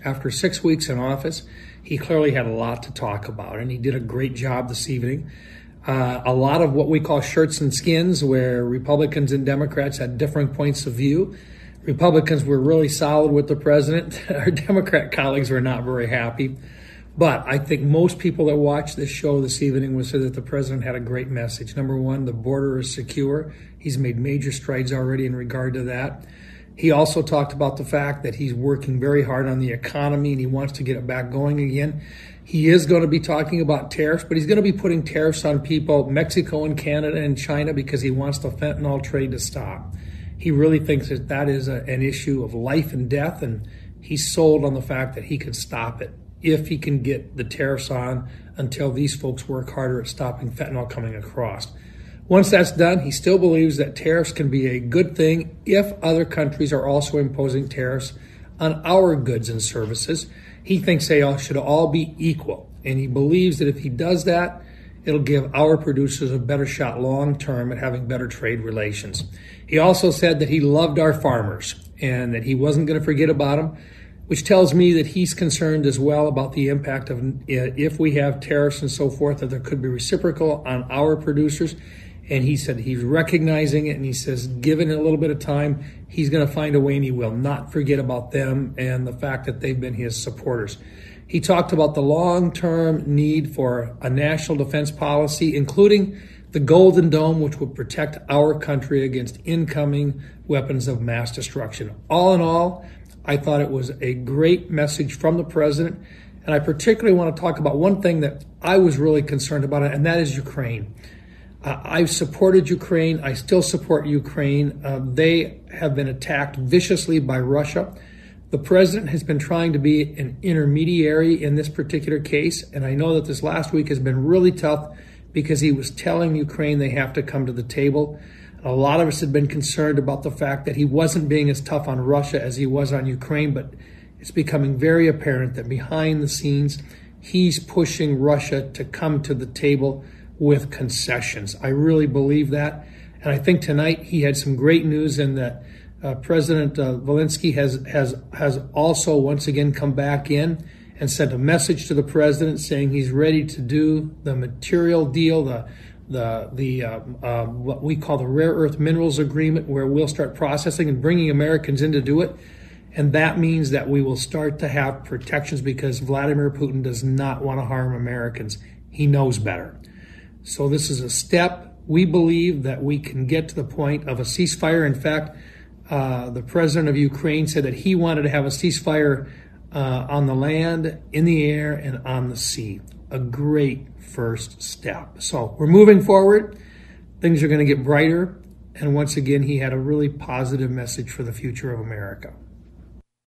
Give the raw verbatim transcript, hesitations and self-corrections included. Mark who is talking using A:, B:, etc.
A: After six weeks in office, he clearly had a lot to talk about, and he did a great job this evening. Uh, a lot of what we call shirts and skins, where Republicans and Democrats had different points of view. Republicans were really solid with the president. Our Democrat colleagues were not very happy. But I think most people that watched this show this evening would say that the president had a great message. Number one, the border is secure. He's made major strides already in regard to that. He also talked about the fact that he's working very hard on the economy and he wants to get it back going again. He is going to be talking about tariffs, but he's going to be putting tariffs on people, Mexico and Canada and China, because he wants the fentanyl trade to stop. He really thinks that that is a, an issue of life and death, and he's sold on the fact that he can stop it if he can get the tariffs on until these folks work harder at stopping fentanyl coming across. Once that's done, he still believes that tariffs can be a good thing if other countries are also imposing tariffs on our goods and services. He thinks they all should all be equal, and he believes that if he does that, it'll give our producers a better shot long term at having better trade relations. He also said that he loved our farmers and that he wasn't going to forget about them, which tells me that he's concerned as well about the impact of if we have tariffs and so forth, that there could be reciprocal on our producers. And he said he's recognizing it, and he says, given a little bit of time, he's going to find a way, and he will not forget about them and the fact that they've been his supporters. He talked about the long-term need for a national defense policy, including the Golden Dome, which would protect our country against incoming weapons of mass destruction. All in all, I thought it was a great message from the president, and I particularly want to talk about one thing that I was really concerned about, and that is Ukraine. Uh, I've supported Ukraine. I still support Ukraine. Uh, they have been attacked viciously by Russia. The president has been trying to be an intermediary in this particular case, and I know that this last week has been really tough because he was telling Ukraine they have to come to the table. A lot of us had been concerned about the fact that he wasn't being as tough on Russia as he was on Ukraine, but it's becoming very apparent that behind the scenes, he's pushing Russia to come to the table with concessions. I really believe that. And I think tonight he had some great news in that uh, President uh, Zelensky has, has, has also once again come back in and sent a message to the president saying he's ready to do the material deal, the the the uh, uh, what we call the rare earth minerals agreement, where we'll start processing and bringing Americans in to do it. And that means that we will start to have protections because Vladimir Putin does not want to harm Americans. He knows better. So this is a step. We believe that we can get to the point of a ceasefire. In fact, uh, the president of Ukraine said that he wanted to have a ceasefire uh, on the land, in the air, and on the sea. A great first step. So we're moving forward. Things are going to get brighter. And once again, he had a really positive message for the future of America.